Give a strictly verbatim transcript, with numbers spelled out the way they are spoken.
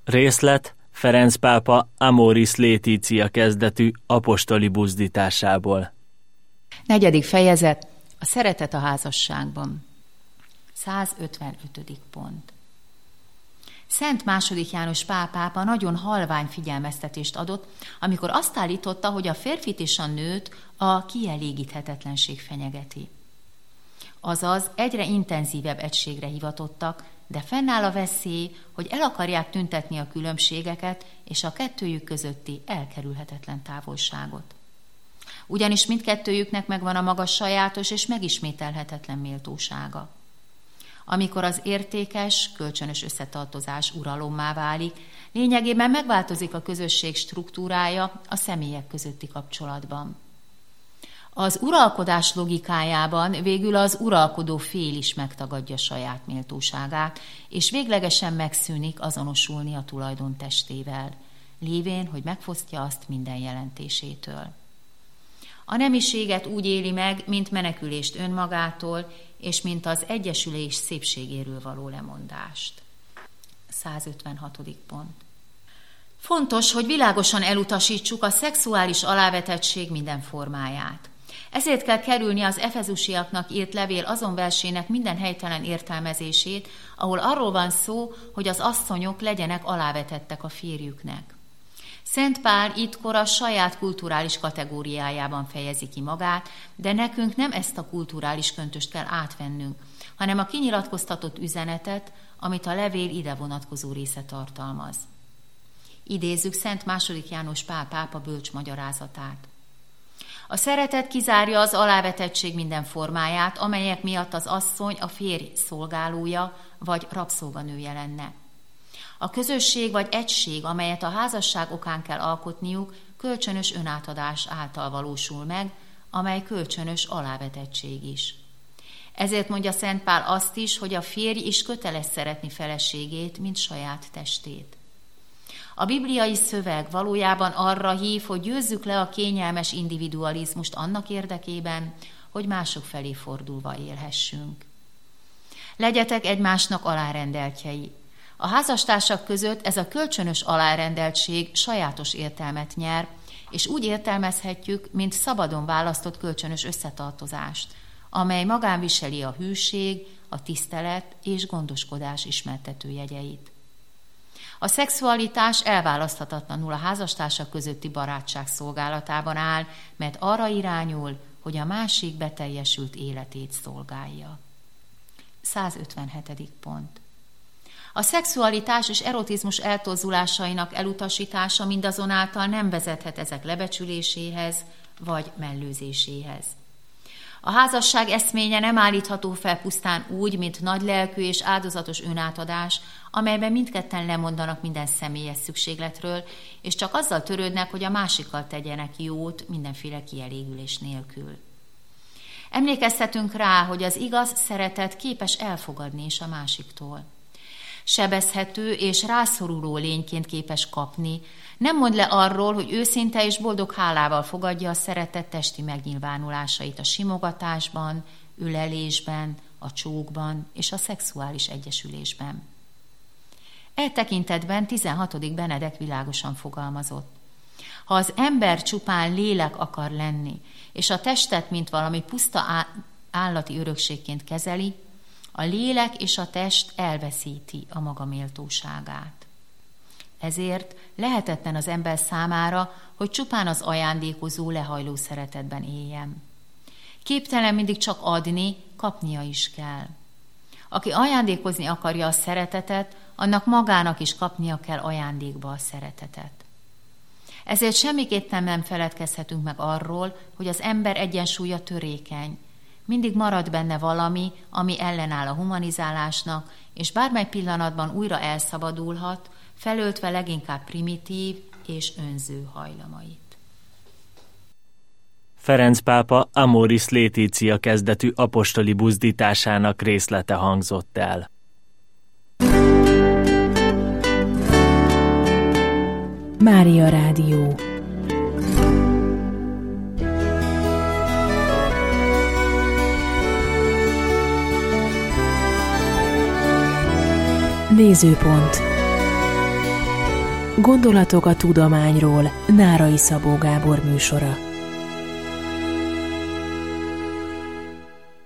Részlet Ferenc pápa Amoris Laetitia kezdetű apostoli buzdításából. Negyedik fejezet. A szeretet a házasságban. százötvenötödik pont. Szent második János Pál pápa nagyon halvány figyelmeztetést adott, amikor azt állította, hogy a férfit és a nőt a kielégíthetetlenség fenyegeti. Azaz egyre intenzívebb egységre hivatottak, de fennáll a veszély, hogy el akarják tüntetni a különbségeket és a kettőjük közötti elkerülhetetlen távolságot. Ugyanis mindkettőjüknek megvan a maga sajátos és megismételhetetlen méltósága. Amikor az értékes, kölcsönös összetartozás uralommá válik, lényegében megváltozik a közösség struktúrája a személyek közötti kapcsolatban. Az uralkodás logikájában végül az uralkodó fél is megtagadja saját méltóságát, és véglegesen megszűnik azonosulni a tulajdon testével, lévén, hogy megfosztja azt minden jelentésétől. A nemiséget úgy éli meg, mint menekülést önmagától, és mint az egyesülés szépségéről való lemondást. százötvenhatodik pont. Fontos, hogy világosan elutasítsuk a szexuális alávetettség minden formáját. Ezért kell kerülni az efezusiaknak írt levél azon versének minden helytelen értelmezését, ahol arról van szó, hogy az asszonyok legyenek alávetettek a férjüknek. Szent Pál ittkor a saját kulturális kategóriájában fejezi ki magát, de nekünk nem ezt a kulturális köntöst kell átvennünk, hanem a kinyilatkoztatott üzenetet, amit a levél ide vonatkozó része tartalmaz. Idézzük Szent második János Pál pápa bölcs magyarázatát. A szeretet kizárja az alávetettség minden formáját, amelyek miatt az asszony a férj szolgálója vagy rabszolganője lenne. A közösség vagy egység, amelyet a házasság okán kell alkotniuk, kölcsönös önátadás által valósul meg, amely kölcsönös alávetettség is. Ezért mondja Szent Pál azt is, hogy a férj is köteles szeretni feleségét, mint saját testét. A bibliai szöveg valójában arra hív, hogy győzzük le a kényelmes individualizmust annak érdekében, hogy mások felé fordulva élhessünk. Legyetek egymásnak alárendeltjei. A házastársak között ez a kölcsönös alárendeltség sajátos értelmet nyer, és úgy értelmezhetjük, mint szabadon választott kölcsönös összetartozást, amely magán viseli a hűség, a tisztelet és gondoskodás ismertető jegyeit. A szexualitás elválaszthatatlanul a házastársak közötti barátság szolgálatában áll, mert arra irányul, hogy a másik beteljesült életét szolgálja. százötvenhetedik pont. A szexualitás és erotizmus eltorzulásainak elutasítása mindazonáltal nem vezethet ezek lebecsüléséhez vagy mellőzéséhez. A házasság eszménye nem állítható fel pusztán úgy, mint nagylelkű és áldozatos önátadás, amelyben mindketten lemondanak minden személyes szükségletről, és csak azzal törődnek, hogy a másikkal tegyenek jót mindenféle kielégülés nélkül. Emlékeztetünk rá, hogy az igaz szeretet képes elfogadni is a másiktól. Sebezhető és rászoruló lényként képes kapni, nem mond le arról, hogy őszinte és boldog hálával fogadja a szeretet testi megnyilvánulásait a simogatásban, ölelésben, a csókban és a szexuális egyesülésben. E tekintetben tizenhatodik Benedek világosan fogalmazott. Ha az ember csupán lélek akar lenni, és a testet, mint valami puszta állati örökségként kezeli, a lélek és a test elveszíti a maga méltóságát. Ezért lehetetlen az ember számára, hogy csupán az ajándékozó, lehajló szeretetben éljen. Képtelen mindig csak adni, kapnia is kell. Aki ajándékozni akarja a szeretetet, annak magának is kapnia kell ajándékba a szeretetet. Ezért semmiképpen nem feledkezhetünk meg arról, hogy az ember egyensúlya törékeny. Mindig marad benne valami, ami ellenáll a humanizálásnak, és bármely pillanatban újra elszabadulhat, felöltve leginkább primitív és önző hajlamait. Ferenc pápa Amoris Laetitia kezdetű apostoli buzdításának részlete hangzott el. Mária Rádió. Nézőpont. Gondolatok a tudományról. Nárai Szabó Gábor műsora.